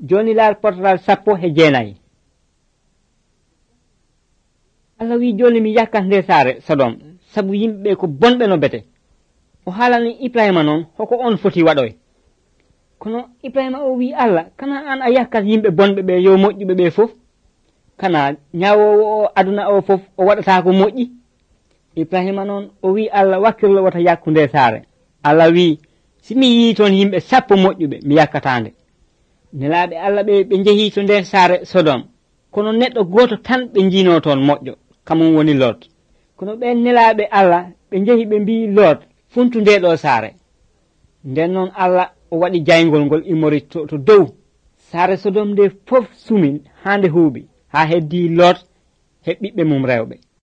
joni laal portal 19. Allah wi joni mi yakkat nde saare Sodom sabu yimɓe ko bonɓe no bete. O haalani Ibrahima noon hoko on foti waɗoy. Kono Ibrahima o wi Allah kana an a yakkat yimɓe bonɓe ɓe yo moƴƴuɓe ɓe fof, kana ñawowo o aduna o fof o waɗata ko moƴƴi. Ibrahima noon o wi Allah wakkirlo wata yakku nde saare. Allah wi si mi yi toon yimɓe 10 moƴƴuɓe mi yakkatande. Nelaaɓe Allah ɓe jehi to nder saare Sodom, kono neɗɗo goto tan ɓe jino toon moƴƴo, kamum woni Lot. Kono ɓe nelaaɓe Allah ɓe jehi ɓe mbi Lot funtu nde ɗo saare. Nden noon Allah o waɗi jaygol ngol immori to dow saare Sodom nde fof sumi hande huuɓi ha heddi Lot he ɓiɓɓe mum rewɓe.